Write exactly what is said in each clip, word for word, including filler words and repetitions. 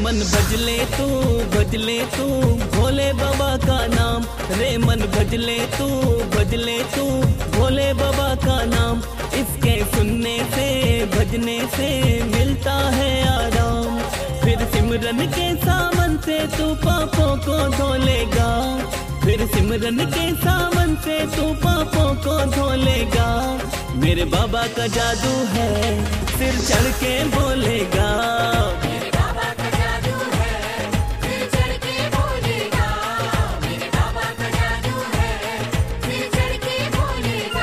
मन भजले तू भजले तू भोले बाबा का नाम, रे मन भजले तू भजले तू भोले बाबा का नाम। इसके सुनने से भजने से मिलता है आराम, फिर सिमरन के सावन से तू पापों को धो लेगा, फिर सिमरन के सावन से तू पापों को धो लेगा। मेरे बाबा का जादू है सिर चढ़ के बोलेगा, मेरे बाबा का जादू है सिर चढ़ के बोलेगा, मेरे बाबा का जादू है सिर चढ़ के बोलेगा।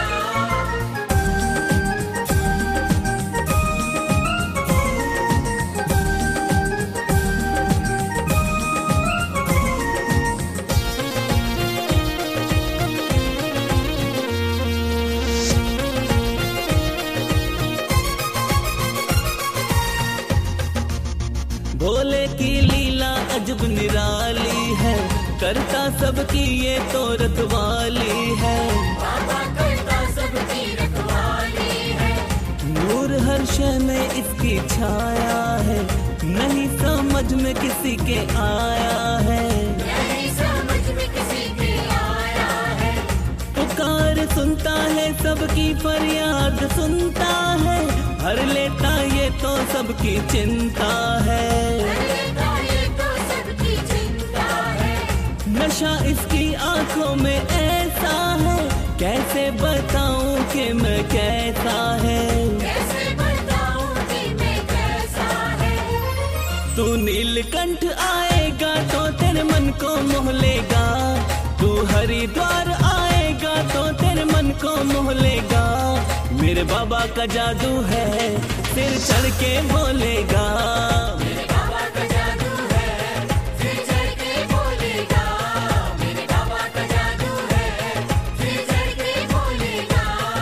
भोले की लीला अजब निराली है, करता सबकी ये तो रखवाली है। बाबा करता सबकी रखवाली है, नूर हर शय में इसकी छाया है, नहीं समझ में किसी के आया है। नहीं समझ में किसी के आया है, पुकार सुनता है सबकी फरियाद सुनता है, हर लेता ये तो सबकी चिंता है। लेता ये तो सबकी चिंता है, नशा इसकी आंखों में ऐसा है, कैसे बताऊं कि मैं कैसा है। कैसे बताऊं कि मैं कैसा है। तू नीलकंठ आएगा तो तेरे मन को मोह लेगा, तू हरिद्वार आएगा तो तेरे मन को मोह लेगा। मेरे बाबा का जादू है सिर चढ़ के बोलेगा, मेरे बाबा का जादू है सिर चढ़ के बोलेगा, मेरे बाबा का जादू है सिर चढ़ के बोलेगा।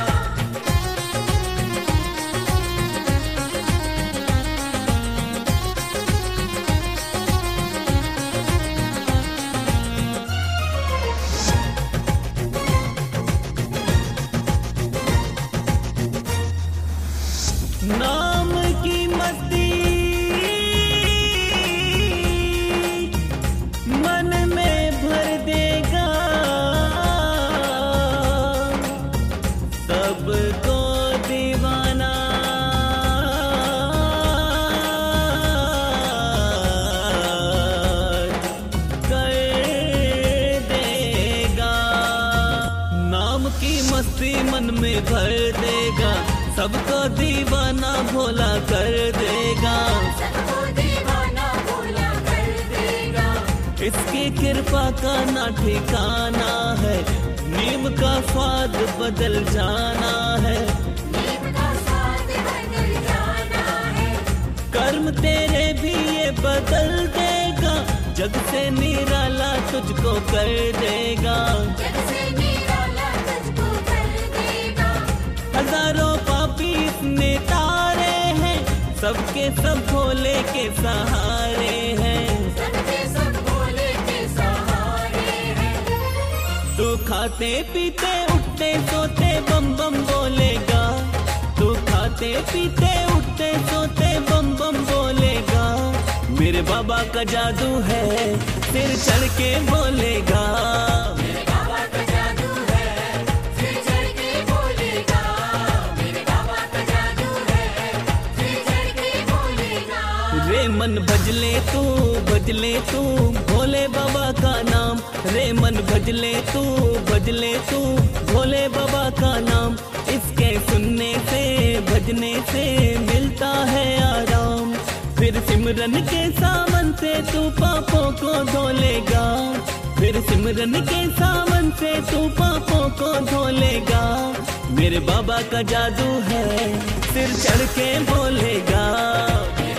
नाम की मस्ती मन में भर देगा, सबको दीवाना कर देगा। नाम की मस्ती मन में भर देगा, सबको दीवाना भोला कर देगा। सबको दीवाना भोला कर देगा, इसकी कृपा का ना ठिकाना है, नीम का स्वाद बदल जाना है। नीम का स्वाद बदल जाना है, कर्म तेरे भी ये बदल देगा, जग से निराला तुझको कर देगा। जग से निराला तुझको कर देगा। हजारों पापी इसने तारे हैं, सबके सब भोले के सहारे हैं। सबके सब भोले के सहारे हैं, तू खाते पीते उठते सोते बम बम बोलेगा, तू खाते पीते उठते सोते बम बम बोलेगा। मेरे बाबा का जादू है सिर चढ़ के बोलेगा, मेरे बाबा का जादू है सिर चढ़ के बोलेगा, मेरे बाबा का जादू है सिर चढ़ के बोलेगा। रे मन भजले तू भजले तू भोले बाबा का नाम, रे मन भजले तू भजले तू भोले बाबा का नाम। इसके सुनने से भजने से मिलता है आराम, फिर सिमरन के सावन से तू पापों को धो लेगा, फिर सिमरन के सावन से तू पापों को धो लेगा। मेरे बाबा का जादू है सिर चढ़ के बोलेगा।